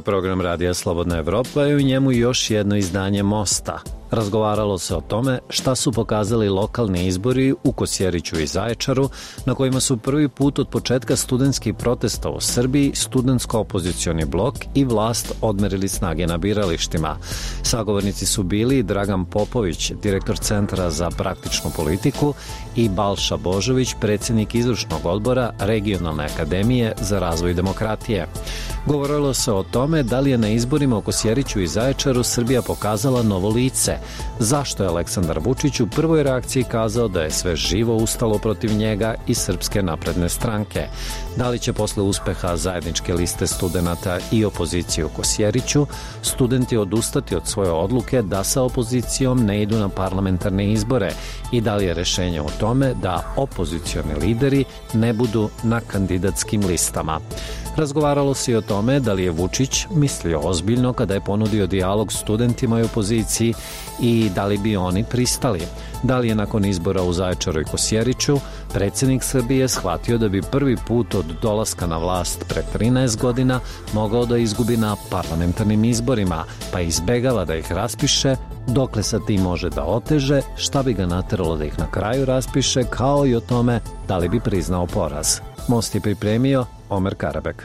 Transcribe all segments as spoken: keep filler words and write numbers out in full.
program Radija Slobodna Evropa i u njemu još jedno izdanje Mosta. Razgovaralo se o tome šta su pokazali lokalni izbori u Kosjeriću i Zaječaru, na kojima su prvi put od početka studentskih protesta u Srbiji studentsko-opozicioni blok i vlast odmerili snage na biralištima. Sagovornici su bili Dragan Popović, direktor Centra za praktičnu politiku, i Balša Božović, predsjednik izvršnog odbora Regionalne akademije za razvoj demokratije. Govorilo se o tome da li je na izborima u Kosjeriću i Zaječaru Srbija pokazala novo lice, zašto je Aleksandar Vučić u prvoj reakciji kazao da je sve živo ustalo protiv njega i Srpske napredne stranke, da li će posle uspeha zajedničke liste studenata i opozicije u Kosjeriću studenti odustati od svoje odluke da sa opozicijom ne idu na parlamentarne izbore i da li je rešenje u tome da opozicioni lideri ne budu na kandidatskim listama. Razgovaralo se i o tome da li je Vučić mislio ozbiljno kada je ponudio dijalog studentima i opoziciji i da li bi oni pristali. Da li je nakon izbora u Zaječaru i Kosjeriću predsjednik Srbije shvatio da bi prvi put od dolaska na vlast pre trinaest godina mogao da izgubi na parlamentarnim izborima, pa izbegava da ih raspiše, dokle sa tim može da oteže, šta bi ga nateralo da ih na kraju raspiše, kao i o tome da li bi priznao poraz. Most je pripremio Omer Karabek.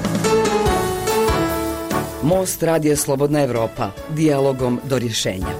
Most Radija Slobodna Evropa, dijalogom do rješenja.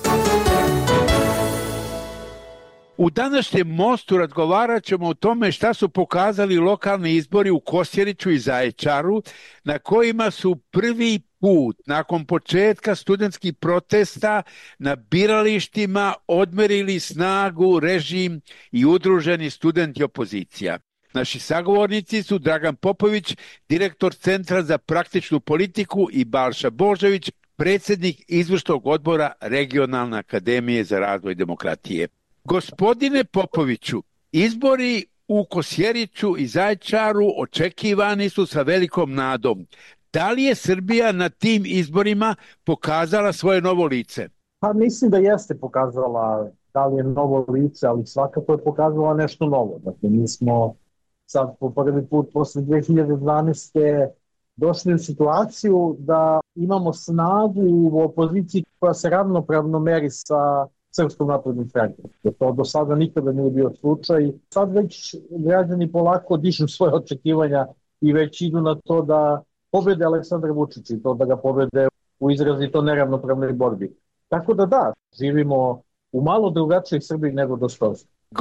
U današnjem Mostu razgovarat ćemo o tome šta su pokazali lokalni izbori u Kosjeriću i Zaječaru, na kojima su prvi put nakon početka studentskih protesta na biralištima odmerili snagu režim i udruženi studenti opozicija. Naši sagovornici su Dragan Popović, direktor Centra za praktičnu politiku, i Balša Božović, predsjednik izvršnog odbora Regionalne akademije za razvoj demokratije. Gospodine Popoviću, izbori u Kosjeriću i Zaječaru očekivani su sa velikom nadom. Da li je Srbija na tim izborima pokazala svoje novo lice? Pa mislim da jeste pokazala, da li je novo lice, ali svakako je pokazala nešto novo. Dakle, mi smo sad po prvi put posle dve hiljade dvanaeste. došli u situaciju da imamo snagu u opoziciji koja se ravnopravno meri sa Srpskom naprednom strankom. To do sada nikada nije bio slučaj. Sad već građani polako dižu svoje očekivanja i već idu na to da pobede Aleksandra Vučića i to da ga pobede u izrazito neravnopravnoj borbi. Tako da da, živimo u malo drugačijoj Srbiji nego do skoro.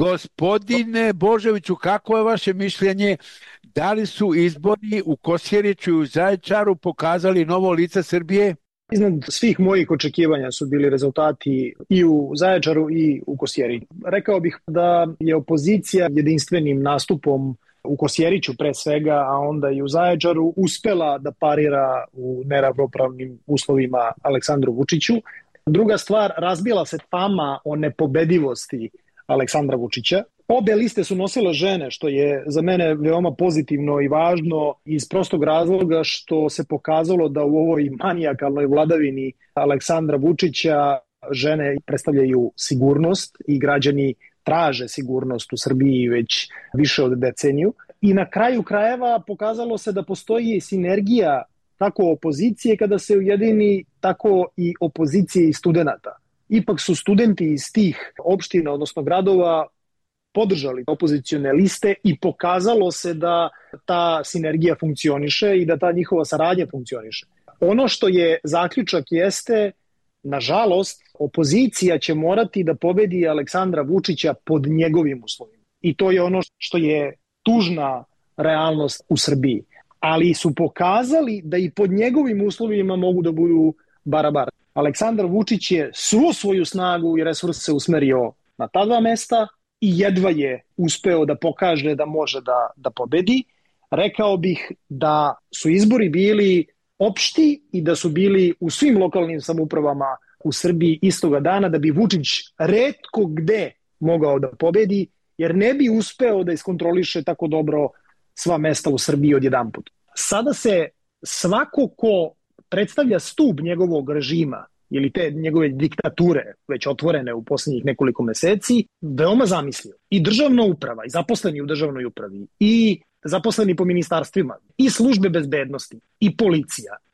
Gospodine Božoviću, kako je vaše mišljenje? Da li su izbori u Kosjeriću i u Zaječaru pokazali novo lice Srbije? Iznad svih mojih očekivanja su bili rezultati i u Zaječaru i u Kosjeriću. Rekao bih da je opozicija jedinstvenim nastupom u Kosjeriću pre svega, a onda i u Zaječaru, uspela da parira u neravnopravnim uslovima Aleksandru Vučiću. Druga stvar, razbila se fama o nepobedivosti Aleksandra Vučića. Obe liste su nosile žene, što je za mene veoma pozitivno i važno iz prostog razloga što se pokazalo da u ovoj manijakalnoj vladavini Aleksandra Vučića žene predstavljaju sigurnost i građani traže sigurnost u Srbiji već više od deceniju. I na kraju krajeva pokazalo se da postoji sinergija tako opozicije kada se ujedini, tako i opozicije i studenta. Ipak su studenti iz tih opština, odnosno gradova, podržali opozicione liste i pokazalo se da ta sinergija funkcioniše i da ta njihova saradnja funkcioniše. Ono što je zaključak jeste, nažalost, opozicija će morati da pobedi Aleksandra Vučića pod njegovim uslovima. I to je ono što je tužna realnost u Srbiji. Ali su pokazali da i pod njegovim uslovima mogu da budu barabar. Aleksandar Vučić je svu svoju snagu i resurse usmerio na ta dva mesta i jedva je uspeo da pokaže da može da, da pobedi. Rekao bih da su izbori bili opšti i da su bili u svim lokalnim samoupravama u Srbiji istoga dana, da bi Vučić retko gde mogao da pobedi, jer ne bi uspeo da iskontroliše tako dobro sva mesta u Srbiji odjedanput. Sada se svako ko predstavlja stub njegovog režima ili te njegove diktature, već otvorene u posljednjih nekoliko meseci, veoma zamislio. I državna uprava, i zaposleni u državnoj upravi, i zaposleni po ministarstvima, i službe bezbednosti, i policija,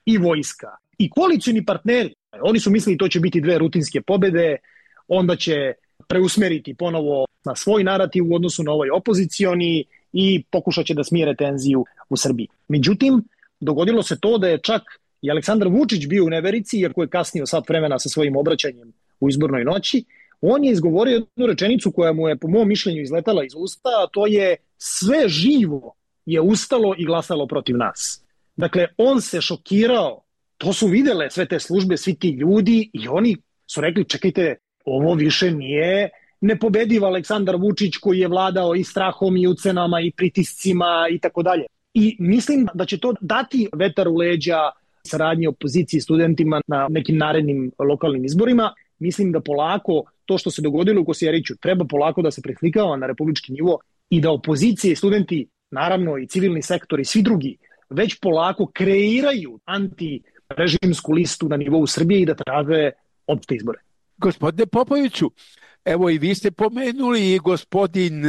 i vojska i koalicioni partneri. Oni su mislili to će biti dve rutinske pobede, onda će preusmeriti ponovo na svoj narativ u odnosu na ovaj opozicioni i pokušat će da smire tenziju u Srbiji. Međutim, dogodilo se to da je čak i Aleksandar Vučić bio u neverici, iako je kasnio sat vremena sa svojim obraćanjem u izbornoj noći. On je izgovorio jednu rečenicu koja mu je po mom mišljenju izletala iz usta, a to je sve živo je ustalo i glasalo protiv nas. Dakle, on se šokirao, to su videle sve te službe, svi ti ljudi i oni su rekli, čekajte, ovo više nije nepobediv Aleksandar Vučić koji je vladao i strahom i ucenama i pritiscima i tako dalje. I mislim da će to dati vetar u leđa saradnje opozicije i studentima na nekim narednim lokalnim izborima. Mislim da polako to što se dogodilo u Kosjeriću treba polako da se preslikava na republički nivo i da opozicije i studenti, naravno i civilni sektor i svi drugi, već polako kreiraju antirežimsku listu na nivou Srbije i da traže opšte izbore. Gospodine Popoviću, evo i vi ste pomenuli i gospodin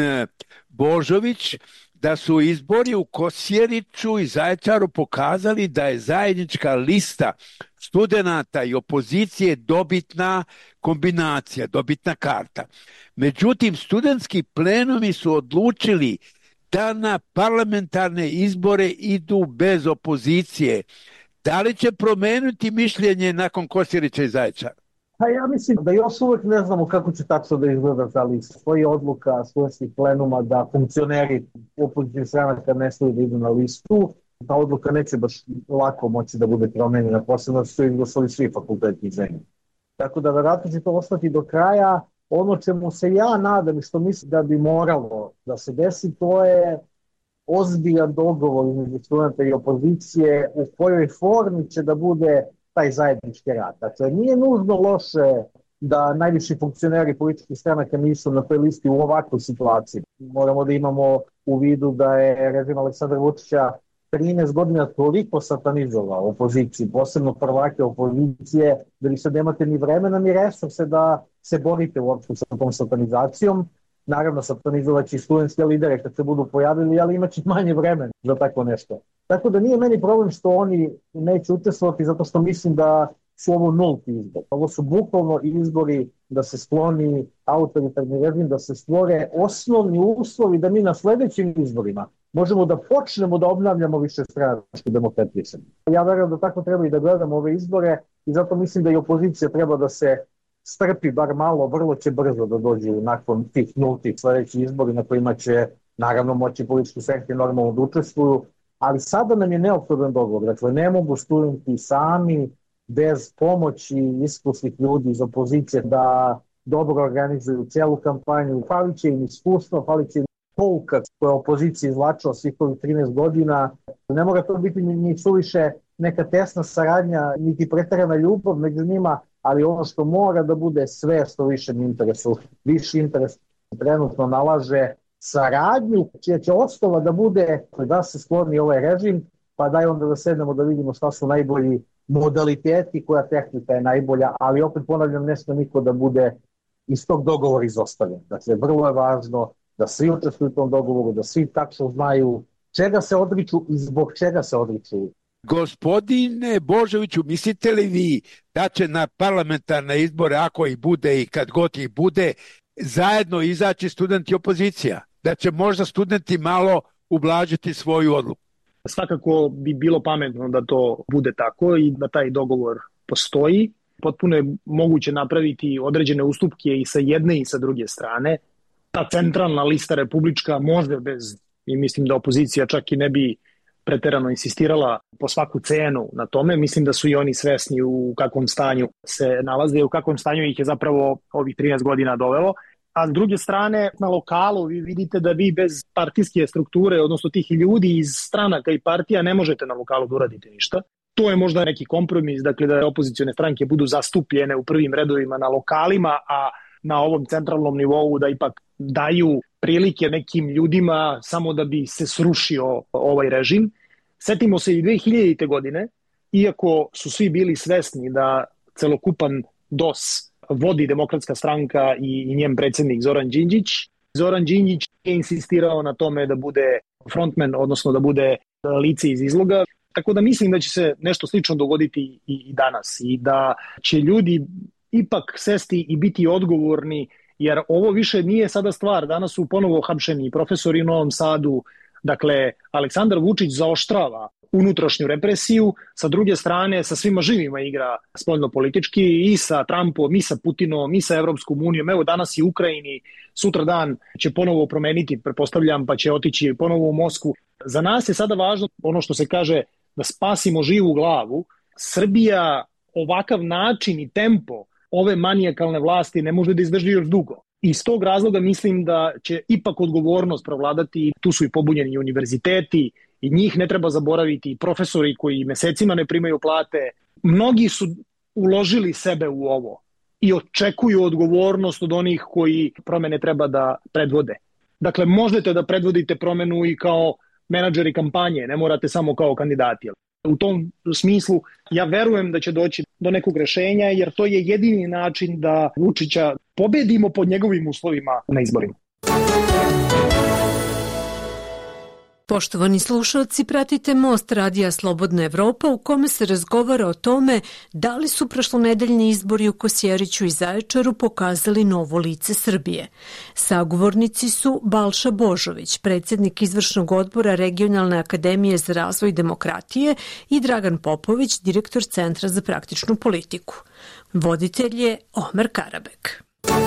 Božović da su izbori u Kosjeriću i Zaječaru pokazali da je zajednička lista studenata i opozicije dobitna kombinacija, dobitna karta. Međutim, studentski plenumi su odlučili da na parlamentarne izbore idu bez opozicije. Da li će promeniti mišljenje nakon Kosjerića i Zaječara? Pa ja mislim da još uvek ne znamo kako će tačno da izgleda ta lista. Stoji odluka studentskih plenuma da funkcioneri opozicijnih stranaka ne smiju da idu na listu. Ta odluka neće baš lako moći da bude promenjena, posebno su izglasali svi fakulteti zemlje. Tako da verovatno će to ostati do kraja. Ono čemu se ja nadam i što mislim da bi moralo da se desi, to je ozbiljan dogovor između studenta i opozicije u kojoj formi će da bude taj zajednički rad. Dakle, nije nužno loše da najviši funkcioneri političkih stranaka nisu na toj listi u ovakvoj situaciji. Moramo da imamo u vidu da je režim Aleksandra Vučića trinaest godina toliko satanizovao opoziciju, posebno prvake opozicije, da vi sad nemate ni vremena ni resurse da se borite uopšte sa tom satanizacijom. Naravno, satanizovaći studentske lidere kad se budu pojavili, ali imaće manje vremena za tako nešto. Tako da nije meni problem što oni neće učestvovati, zato što mislim da su ovo nulti izbor. Ovo su bukvalno izbori da se skloni autoritarni režim, da se stvore osnovni uslovi da mi na sledećim izborima možemo da počnemo da obnavljamo više stranačku demokratiju. Ja verujem da tako treba i da gledamo ove izbore i zato mislim da i opozicija treba da se strpi bar malo, vrlo će brzo da dođe nakon tih nultih sledećih izbori na kojima će naravno moći politički stranke normalno da učestvuju, ali sada nam je neophodan dogovor. Dakle, ne mogu studenti sami bez pomoći iskusnih ljudi iz opozicije da dobro organizuju celu kampanju. Falit će im iskustvo, falit će im pouka koja opozicija izvlačila svih ovih trinaest godina. Ne mora to biti ni suviše neka tesna saradnja, niti preterana ljubav među njima, ali ono što mora da bude sve što višem interesu, viši interes trenutno nalaže saradnju, čija će osnova da bude da se skloni ovaj režim, pa daj onda da sednemo da vidimo šta su najbolji modaliteti, koja tehnika je najbolja, ali opet ponavljam, ne sme niko da bude iz tog dogovora izostavljen. Dakle, vrlo je važno da svi učestvuju u tom dogovoru, da svi tačno znaju čega se odriču i zbog čega se odriču. Gospodine Božoviću, mislite li vi da će na parlamentarne izbore, ako ih bude i kad god ih bude, zajedno izaći studenti opozicija? Da će možda studenti malo ublažiti svoju odluku? Svakako bi bilo pametno da to bude tako i da taj dogovor postoji. Potpuno je moguće napraviti određene ustupke i sa jedne i sa druge strane. Ta centralna lista republička može bez, i mislim da opozicija čak i ne bi preterano insistirala po svaku cenu na tome. Mislim da su i oni svesni u kakvom stanju se nalaze i u kakvom stanju ih je zapravo ovih trinaest godina dovelo. A s druge strane, na lokalu vi vidite da vi bez partijske strukture, odnosno tih ljudi iz stranaka i partija, ne možete na lokalu da uradite ništa. To je možda neki kompromis, dakle da opozicione stranke budu zastupljene u prvim redovima na lokalima, a na ovom centralnom nivou da ipak daju prilike nekim ljudima samo da bi se srušio ovaj režim. Setimo se i dve hiljadite. godine, iako su svi bili svesni da celokupan D O S vodi Demokratska stranka i, i njen predsjednik Zoran Đinđić. Zoran Đinđić je insistirao na tome da bude frontman, odnosno da bude lice iz izloga. Tako da mislim da će se nešto slično dogoditi i, i danas i da će ljudi ipak sesti i biti odgovorni, jer ovo više nije sada stvar. Danas su ponovo hapšeni profesori u Novom Sadu. Dakle, Aleksandar Vučić zaoštrava unutrašnju represiju, sa druge strane sa svima živima igra spoljno-politički i sa Trumpom, i sa Putinom, i sa Evropskom unijom. Evo danas i Ukrajini, sutra dan će ponovo promeniti, pretpostavljam, pa će otići ponovo u Moskvu. Za nas je sada važno ono što se kaže da spasimo živu glavu. Srbija ovakav način i tempo ove manijakalne vlasti ne može da izdrži još dugo. Iz tog razloga mislim da će ipak odgovornost provladati. Tu su i pobunjeni univerziteti i njih ne treba zaboraviti, profesori koji mesecima ne primaju plate. Mnogi su uložili sebe u ovo i očekuju odgovornost od onih koji promene treba da predvode. Dakle, možete da predvodite promenu i kao menadžeri kampanje, ne morate samo kao kandidati. U tom smislu ja verujem da će doći do nekog rešenja, jer to je jedini način da Vučića pobedimo pod njegovim uslovima na izborima. Poštovani slušalci, pratite Most radija Slobodna Evropa u kome se razgovara o tome da li su prošlonedeljni izbori u Kosjeriću i Zaječaru pokazali novo lice Srbije. Sagovornici su Balša Božović, predsjednik izvršnog odbora Regionalne akademije za razvoj demokratije, i Dragan Popović, direktor Centra za praktičnu politiku. Voditelj je Omer Karabek.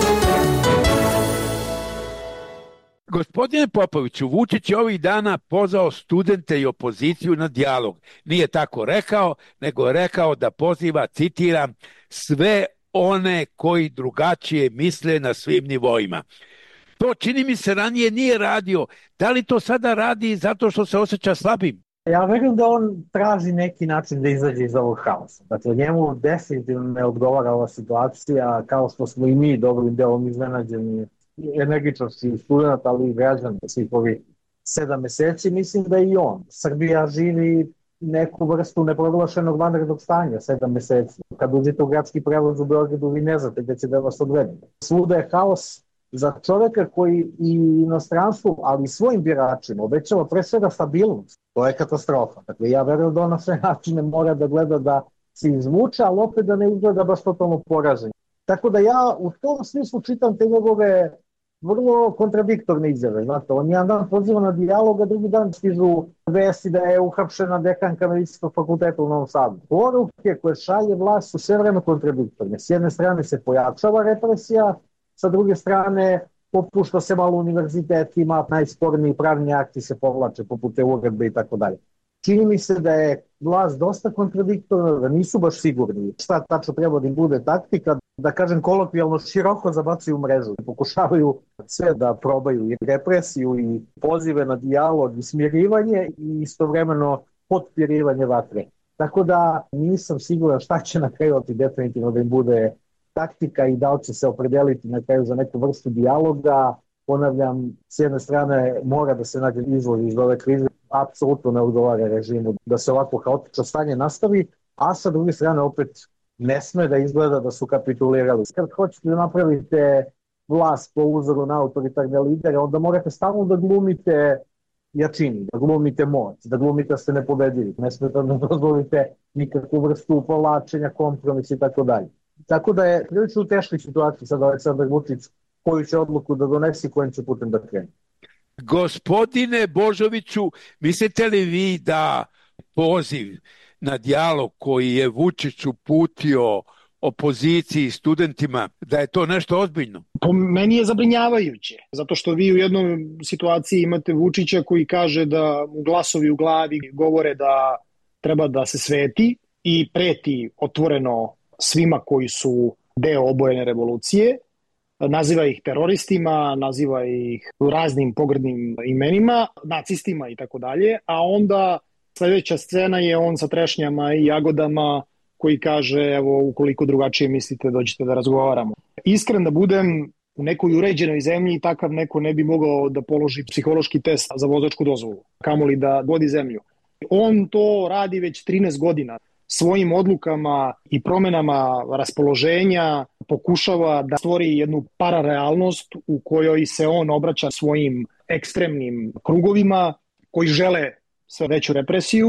Gospodine Popoviću, Vučić je ovih dana pozvao studente i opoziciju na dijalog. Nije tako rekao, nego je rekao da poziva, citiram, sve one koji drugačije misle na svim nivoima. To čini mi se ranije nije radio. Da li to sada radi zato što se osjeća slabim? Ja verujem da on traži neki način da izađe iz ovog haosa. Dakle, njemu definitivno ne odgovara ova situacija, kao što smo i mi dobrim delom iznenađeni energičnosti studenta, ali i građana svih ovih sedam meseci. Mislim da i on. Srbija živi neku vrstu neproglašenog vanrednog stanja sedam meseci. Kad uđete u gradski prevoz u Beogradu, vi ne znate gde će da vas odvede. Svuda je haos. Za čoveka koji i inostranstvu, ali i svojim biračima obećava pre svega stabilnost, to je katastrofa. Dakle, ja verujem da on na sve načine mora da gleda da se izvuče, ali opet da ne izgleda baš totalno poražen. Tako da ja u tom smislu čitam te njegove vrlo kontradiktorne izjave. Znate, on jedan dan poziva na dijalog, a drugi dan stižu vesti da je uhapšena dekanka Medicinskog fakulteta u Novom Sadu. Poruke koje šalje vlast su sve vreme kontradiktorne. S jedne strane se pojačava represija, sa druge strane popušta se malo univerzitetima, najsporniji pravni akti se povlače poput te uredbe i tako dalje. Čini mi se da je vlast dosta kontradiktorna, da nisu baš sigurni šta tačno treba da im bude taktika, da kažem kolokvijalno široko zabacuju mrežu. Pokušavaju sve da probaju i represiju i pozive na dijalog i smirivanje i istovremeno potpirivanje vatre. Tako da nisam siguran šta će na kraju definitivno da im bude taktika i da li će se opredeliti na kraju za neku vrstu dijaloga. Ponavljam, s jedne strane mora da se nađe izvod iz ove krize, apsolutno ne odgovara režimu da se ovako haotično stanje nastavi, a sa druge strane opet ne sme da izgleda da su kapitulirali. Kad hoćete da napravite vlast po uzoru na autoritarne lidere, onda morate stalno da glumite jačini, da glumite moć, da glumite da ste nepobedivi. Ne smete da dozvolite nikakvu vrstu povlačenja, kompromisa i tako dalje. Tako da je prilično u teškoj situaciji sad Aleksandar Vučić koju će odluku da donesi i kojim će putem da krene. Gospodine Božoviću, mislite li vi da poziv na dijalog koji je Vučić uputio opoziciji i studentima, da je to nešto ozbiljno? Po meni je zabrinjavajuće, zato što vi u jednoj situaciji imate Vučića koji kaže da glasovi u glavi govore da treba da se sveti i preti otvoreno svima koji su deo obojene revolucije, naziva ih teroristima, naziva ih raznim pogrdnim imenima, nacistima i tako dalje, a onda sljedeća scena je on sa trešnjama i jagodama koji kaže, evo, ukoliko drugačije mislite, dođite da razgovaramo. Iskren da budem, u nekoj uređenoj zemlji takav neko ne bi mogao da položi psihološki test za vozačku dozvolu, kamoli da vodi zemlju. On to radi već trinaest godina. Svojim odlukama i promenama raspoloženja pokušava da stvori jednu pararealnost u kojoj se on obraća svojim ekstremnim krugovima koji žele sve veću represiju,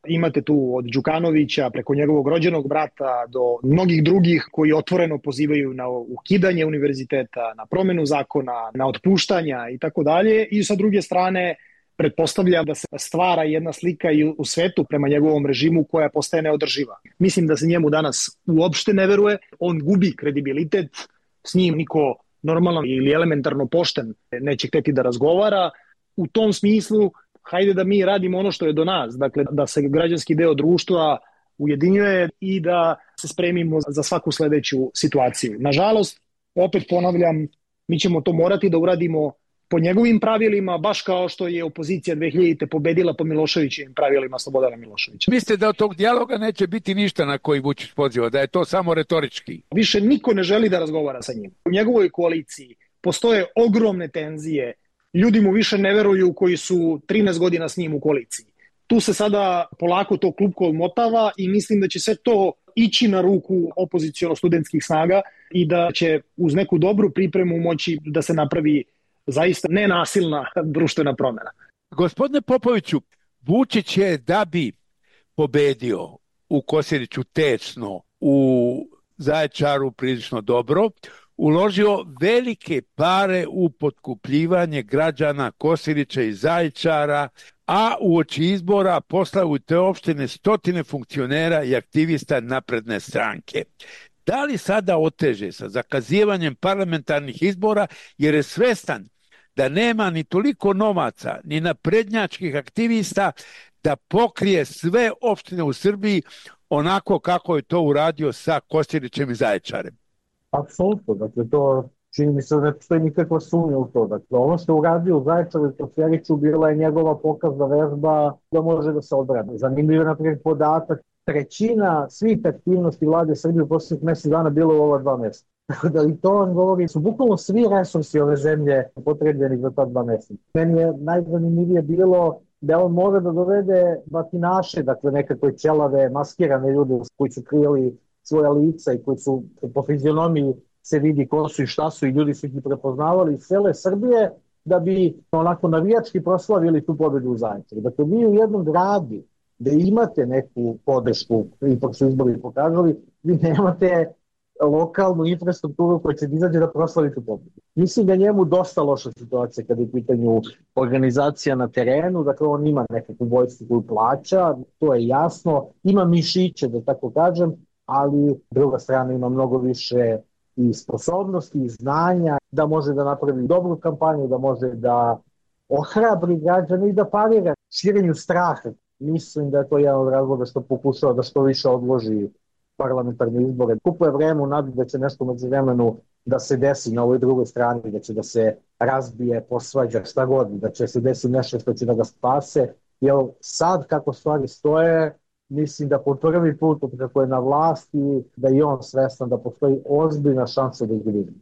Imate tu od Đukanovića preko njegovog rođenog brata do mnogih drugih koji otvoreno pozivaju na ukidanje univerziteta, na promenu zakona, na otpuštanja i tako dalje. I sa druge strane pretpostavlja da se stvara jedna slika i u svetu prema njegovom režimu koja postaje neodrživa. Mislim da se njemu danas uopšte ne veruje, on gubi kredibilitet, s njim niko normalno ili elementarno pošten neće hteti da razgovara. U tom smislu, hajde da mi radimo ono što je do nas, dakle da se građanski deo društva ujedinjuje i da se spremimo za svaku sledeću situaciju. Nažalost, opet ponavljam, mi ćemo to morati da uradimo po njegovim pravilima, baš kao što je opozicija dve hiljadite pobedila po Miloševićevim pravilima Slobodana Miloševića. Mislite da od tog dijaloga neće biti ništa na koji Vučić poziva, da je to samo retorički? Više niko ne želi da razgovara sa njim. U njegovoj koaliciji postoje ogromne tenzije, ljudi mu više ne veruju koji su trinaest godina s njim u koaliciji. Tu se sada polako to klupko odmotava i mislim da će sve to ići na ruku opoziciono-studentskih snaga i da će uz neku dobru pripremu moći da se napravi zaista nenasilna društvena promjena. Gospodine Popoviću, Vučić je da bi pobedio u Kosjeriću tesno, u Zaječaru prilično dobro, uložio velike pare u potkupljivanje građana Kosjerića i Zaječara, a uoči izbora poslao u te opštine stotine funkcionera i aktivista napredne stranke. Da li sada oteže sa zakazivanjem parlamentarnih izbora jer je svestan da nema ni toliko novaca ni naprednjačkih aktivista da pokrije sve opštine u Srbiji onako kako je to uradio sa Kosjerićem i Zaječarem? Apsolutno, dakle to čini mi se da ne postoji nikakva sumnja u to. Dakle, ono što je uradio u Zaječaru i Kosjeriću bila je njegova pokazna vežba da može da se odbrani. Zanimljiv je naprijed podatak, trećina svih aktivnosti vlade Srbije u posljednjih mjesec dana bilo u ova dva mjeseca. Tako da i to vam govori, su bukvalno svi resursi ove zemlje potrebljeni za ta dva mjeseca. Meni je najzanimljivije bilo da on može da dovede batinaše, dakle nekakve ćelave, maskirane ljude koji su krijeli svoja lica i koji su po fizionomiji se vidi ko su i šta su i ljudi su ih prepoznavali iz cele Srbije da bi onako navijački proslavili tu pobedu u Zaječaru. Dakle, vi u jednom gradu da imate neku podršku, ipak su izbori pokazali, vi nemate lokalnu infrastrukturu koja će izađe da proslavi tu pobedu. Mislim da njemu dosta loša situacija kada je u pitanju organizacija na terenu, dakle on ima nekakvu vojsku koju plaća, to je jasno, ima mišiće da tako kažem, ali druga strana ima mnogo više i sposobnosti i znanja da može da napravi dobru kampanju, da može da ohrabri građane i da parira širenju straha. Mislim da je to jedan od razloga što pokušava da što više odloži parlamentarne izbore. Kupuje vreme u nadu da će nešto među vremenu da se desi na ovoj drugoj strani, da će da se razbije, posvađa, šta god, da će se desi nešto što će da ga spase. Jer sad kako stvari stoje, mislim da po prvi put kako je na vlasti, da je on svestan da postoji ozbiljna šansa da izgubi.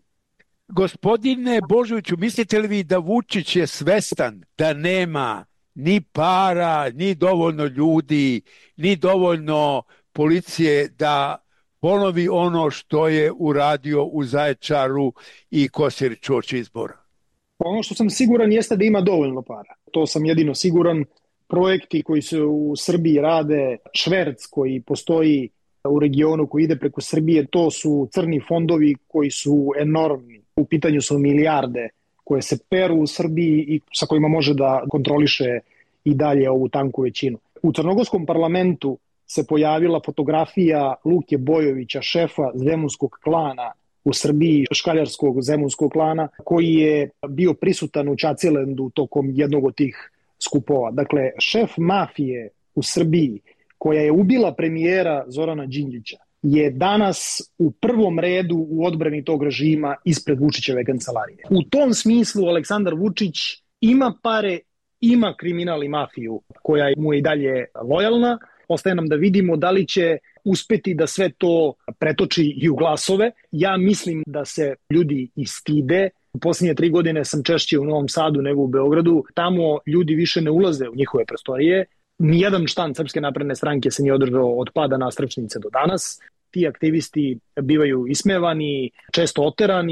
Gospodine Božoviću, mislite li vi da Vučić je svestan da nema ni para, ni dovoljno ljudi, ni dovoljno policije da ponovi ono što je uradio u Zaječaru i Kosjeriću uoči izbora? Ono što sam siguran jeste da ima dovoljno para. To sam jedino siguran. Projekti koji se u Srbiji rade, šverc koji postoji u regionu koji ide preko Srbije, to su crni fondovi koji su enormni. U pitanju su milijarde koje se peru u Srbiji i sa kojima može da kontroliše i dalje ovu tanku većinu. U crnogorskom parlamentu se pojavila fotografija Luke Bojovića, šefa zemunskog klana u Srbiji, škaljarskog zemunskog klana, koji je bio prisutan u Čacilendu tokom jednog od tih skupova. Dakle, šef mafije u Srbiji, koja je ubila premijera Zorana Đinđića, je danas u prvom redu u odbrani tog režima ispred Vučićeve kancelarije. U tom smislu Aleksandar Vučić ima pare, ima kriminal i mafiju koja mu je i dalje lojalna. Ostaje nam da vidimo da li će uspeti da sve to pretoči i u glasove. Ja mislim da se ljudi i stide. U posljednje tri godine sam češće u Novom Sadu nego u Beogradu. Tamo ljudi više ne ulaze u njihove prostorije. Nijedan štand Srpske napredne stranke se nije održao od pada Nastrečnice do danas. Ti aktivisti bivaju ismevani, često oterani.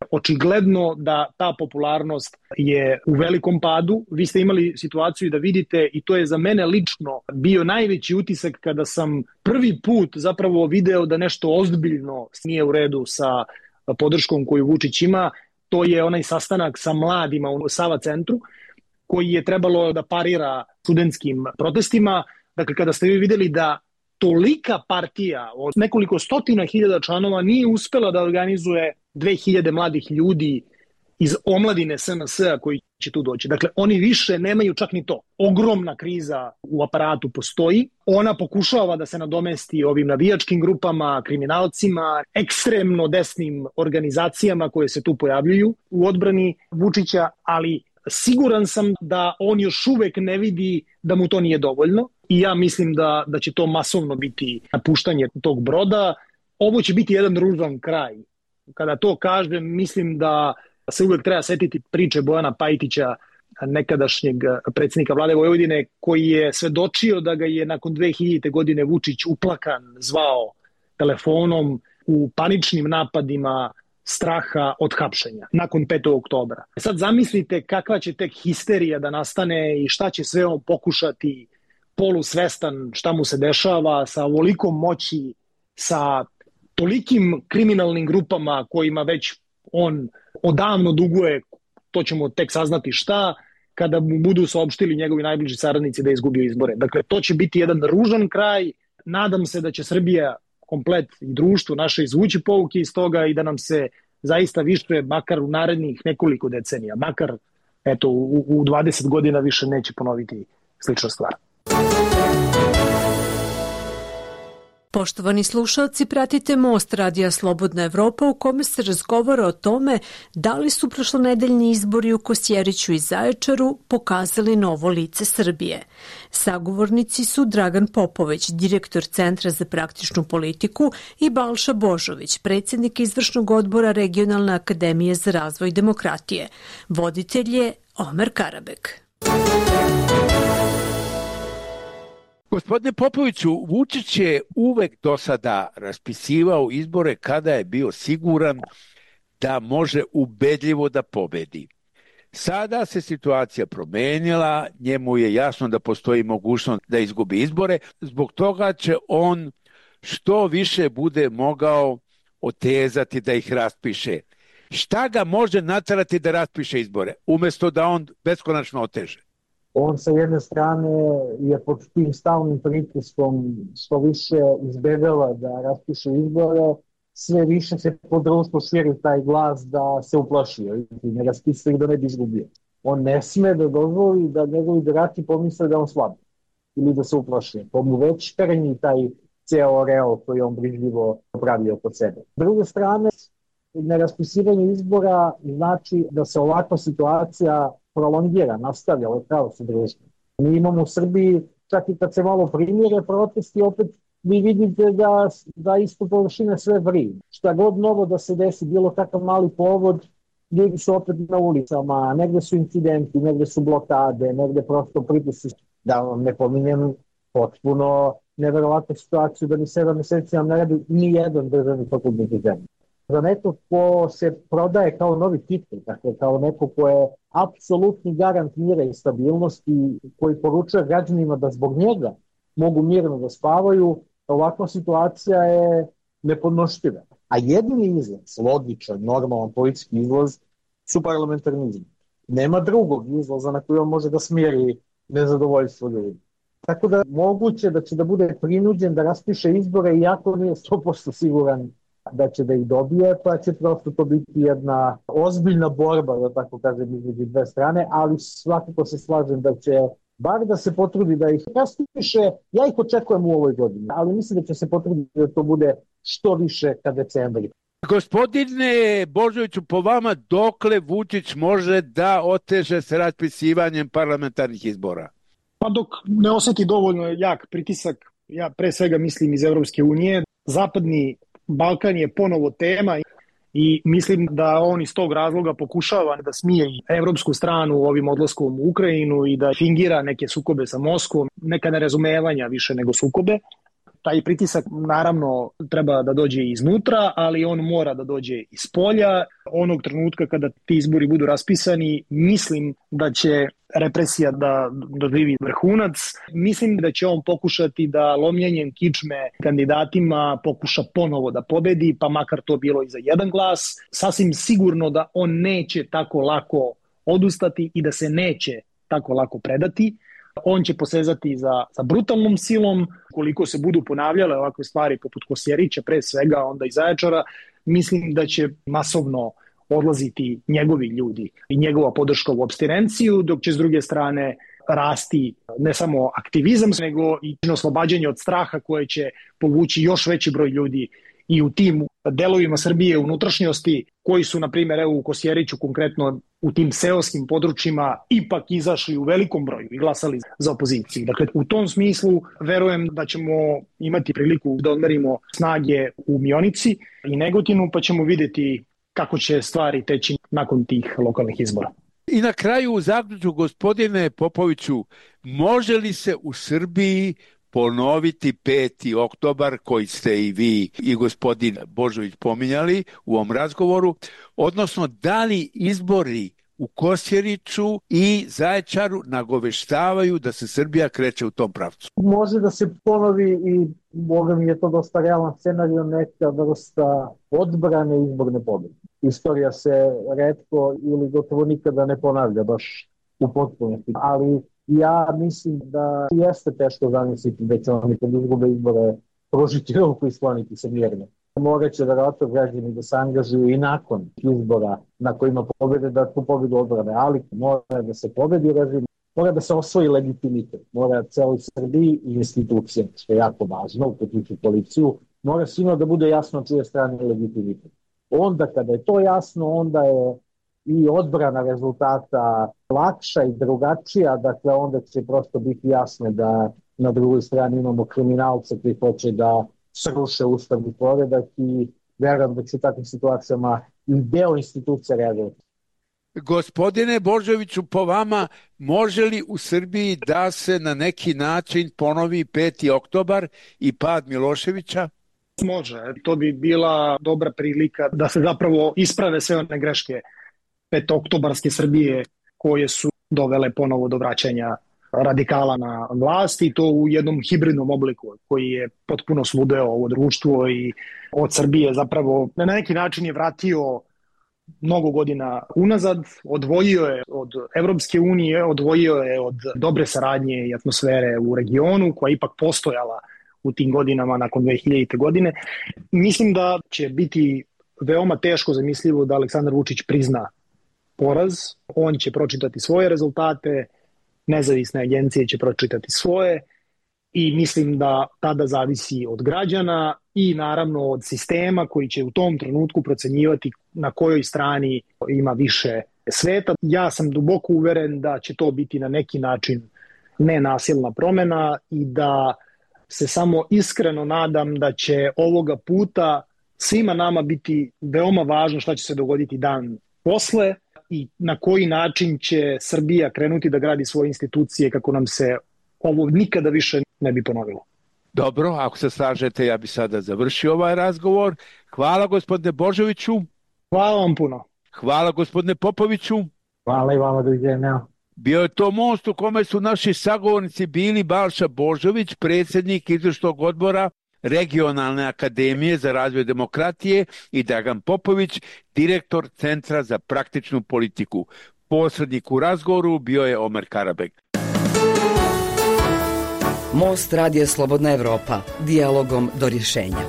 očigledno da ta popularnost je u velikom padu. Vi ste imali situaciju da vidite, i to je za mene lično bio najveći utisak kada sam prvi put zapravo video da nešto ozbiljno nije u redu sa podrškom koju Vučić ima. To je onaj sastanak sa mladima u Sava centru, koji je trebalo da parira studentskim protestima. Dakle, kada ste vi videli da tolika partija od nekoliko stotina hiljada članova nije uspela da organizuje dve hiljade mladih ljudi iz omladine S N S-a koji će tu doći. Dakle, oni više nemaju čak ni to. Ogromna kriza u aparatu postoji. Ona pokušava da se nadomesti ovim navijačkim grupama, kriminalcima, ekstremno desnim organizacijama koje se tu pojavljuju u odbrani Vučića, ali siguran sam da on još uvek ne vidi da mu to nije dovoljno i ja mislim da, da će to masovno biti napuštanje tog broda. Ovo će biti jedan ružan kraj. Kada to kažem, mislim da se uvek treba setiti priče Bojana Pajtića, nekadašnjeg predsjednika vlade Vojvodine, koji je svedočio da ga je nakon dve hiljadite godine Vučić uplakan zvao telefonom u paničnim napadima straha od hapšenja nakon petog oktobra. Sad zamislite kakva će tek histerija da nastane i šta će sve on pokušati, polusvestan šta mu se dešava, sa ovolikom moći, sa tolikim kriminalnim grupama kojima već on odavno duguje, to ćemo tek saznati šta, kada mu budu saopštili njegovi najbliži saradnici da je izgubio izbore. Dakle, to će biti jedan ružan kraj. Nadam se da će Srbija komplet i društvo naše izvući pouke iz toga i da nam se zaista više, makar u narednih nekoliko decenija, makar eto, u, u dvadeset godina više neće ponoviti slična stvar. Poštovani slušalci, pratite Most Radija Slobodna Evropa u kome se razgovara o tome da li su prošlonedeljni izbori u Kosjeriću i Zaječaru pokazali novo lice Srbije. Sagovornici su Dragan Popović, direktor Centra za praktičnu politiku, i Balša Božović, predsjednik izvršnog odbora Regionalne akademije za razvoj demokratije. Voditelj je Omer Karabek. Gospodine Popoviću, Vučić je uvek do sada raspisivao izbore kada je bio siguran da može ubedljivo da pobedi. Sada se situacija promenila, njemu je jasno da postoji mogućnost da izgubi izbore, zbog toga će on što više bude mogao otezati da ih raspiše. Šta ga može naterati da raspiše izbore, umjesto da on beskonačno oteže? On sa jedne strane je pod tim stalnim pritiskom što više izbegava da raspiše izbore, sve više se po društvu širi taj glas da se uplašio i ne raspisuje da ne bi izgubio. On ne sme da dozvoli da njegovi birači pomisle da on slab ili da se uplašio. To mu već trnji taj ceo reol koji on brižljivo pravio kod sebe. S druge strane, neraspisivanje izbora znači da se ovakva situacija prolongira, nastavlja, ovo je pravo se društvo. Mi imamo u Srbiji, čak i kad se malo primire protesti, opet vi vidite da, da isto površine sve vrije. Šta god novo da se desi, bilo kakav mali povod, ljudi su opet na ulicama, negde su incidenti, negde su blokade, negde prosto pritisci. Da vam ne pominjem potpuno neverovatnu situaciju da ni sedam meseci nam ne radi ni jedan državni fakultet u zemlji. Za neko ko se prodaje kao novi titul, dakle kao neko ko je apsolutni garant mira i stabilnosti, koji poručuje građanima da zbog njega mogu mirno da spavaju, ovakva situacija je nepodnošljiva. A jedini izlaz, logičan, normalan politički izlaz, su parlamentarni izbori. Nema drugog izlaza na koji on može da smiri nezadovoljstvo ljudi. Tako da moguće da će da bude prinuđen da raspiše izbore, iako nije sto posto siguran da će da ih dobije, pa će prosto to biti jedna ozbiljna borba, da tako kažem, između dve strane, ali svakako se slažem da će bar da se potrudi da ih raspiše. Ja ih očekujem u ovoj godini, ali mislim da će se potruditi da to bude što više ka decembri. Gospodine Božoviću, po vama dokle Vučić može da oteže s raspisivanjem parlamentarnih izbora? Pa dok ne oseti dovoljno jak pritisak, ja pre svega mislim iz Evropske unije, zapadni Balkan je ponovo tema i mislim da on iz tog razloga pokušava da smije i evropsku stranu ovim odlaskom u Ukrajinu i da fingira neke sukobe sa Moskvom, neka nerazumevanja više nego sukobe. Taj pritisak naravno treba da dođe iznutra, ali on mora da dođe iz polja. Onog trenutka kada ti izbori budu raspisani, mislim da će represija da doživi vrhunac. Mislim da će on pokušati da lomljenjem kičme kandidatima pokuša ponovo da pobedi, pa makar to bilo i za jedan glas. Sasvim sigurno da on neće tako lako odustati i da se neće tako lako predati. On će posezati za, za brutalnom silom. Koliko se budu ponavljale ovakve stvari poput Kosjerića, pre svega, onda i Zaječara, mislim da će masovno odlaziti njegovi ljudi i njegova podrška u apstinenciju, dok će s druge strane rasti ne samo aktivizam, nego i oslobađanje od straha koje će povući još veći broj ljudi i u tim delovima Srbije, unutrašnjosti, koji su, na primjer, evo u Kosjeriću konkretno u tim seoskim područjima ipak izašli u velikom broju i glasali za opoziciju. Dakle, u tom smislu verujem da ćemo imati priliku da odmerimo snage u Mionici i Negotinu, pa ćemo vidjeti kako će stvari teći nakon tih lokalnih izbora. I na kraju u zaključku, gospodine Popoviću, može li se u Srbiji ponoviti peti oktobar koji ste i vi i gospodin Božović pominjali u ovom razgovoru, odnosno da li izbori u Kosjeriću i Zaječaru nagoveštavaju da se Srbija kreće u tom pravcu? Može da se ponovi i Boga mi je to dosta realan scenario, neka vrsta odbrane izborne pobjede. Istorija se retko ili gotovo nikada ne ponavlja baš u potpunosti, ali ja mislim da jeste teško zamisliti da će oni kad izgube izbore pružiti ruku i skloniti se mirno. Morat će verovatno građani da se angažuju i nakon izbora na kojima pobede da tu pobedu odbrane, ali mora da se pobedi režim, mora da se osvoji legitimitet, mora celoj Srbiji i institucije, što je jako važno, uključujući policiju, mora svima da bude jasno čije strane legitimitet. Onda kada je to jasno, onda je i odbrana rezultata lakša i drugačija, dakle onda će prosto biti jasno da na drugoj strani imamo kriminalce koji hoće da sruše ustavni poredak i verujem da će u takvim situacijama i deo institucija reagovati. Gospodine Božoviću, po vama, može li u Srbiji da se na neki način ponovi peti oktobar i pad Miloševića? Može. To bi bila dobra prilika da se zapravo isprave sve one greške petooktobarske Srbije koje su dovele ponovo do vraćanja radikala na vlast i to u jednom hibridnom obliku koji je potpuno sludeo ovo društvo i od Srbije zapravo na neki način je vratio mnogo godina unazad, odvojio je od Evropske unije, odvojio je od dobre saradnje i atmosfere u regionu koja je ipak postojala u tim godinama nakon dve hiljadite. godine. Mislim da će biti veoma teško zamislivo da Aleksandar Vučić prizna poraz. On će pročitati svoje rezultate, nezavisne agencije će pročitati svoje i mislim da tada zavisi od građana i naravno od sistema koji će u tom trenutku procenjivati na kojoj strani ima više sveta. Ja sam duboko uveren da će to biti na neki način nenasilna promena i da se samo iskreno nadam da će ovoga puta svima nama biti veoma važno šta će se dogoditi dan posle i na koji način će Srbija krenuti da gradi svoje institucije kako nam se ovo nikada više ne bi ponovilo. Dobro, ako se slažete, ja bi sada završio ovaj razgovor. Hvala gospodine Božoviću. Hvala vam puno. Hvala gospodine Popoviću. Hvala i vama, doviđenja. Bio je to most u kome su naši sagovornici bili Balša Božović, predsjednik izvršnog odbora Regionalne akademije za razvoj demokratije i Dragan Popović, direktor Centra za praktičnu politiku. Posrednik u razgovoru bio je Omer Karabek. Most Radija Slobodna Evropa, dijalogom do rješenja.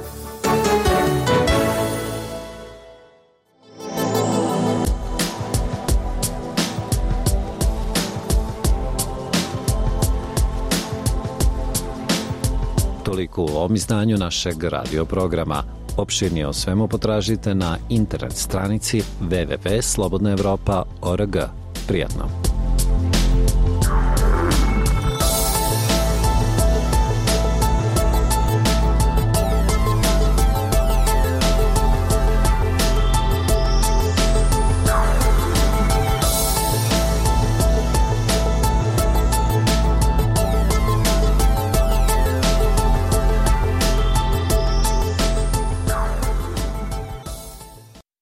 Toliko u ovom izdanju našeg radio programa. Opširnije o svemu potražite na internet stranici w w w tačka slobodna evropa tačka org. Prijatno.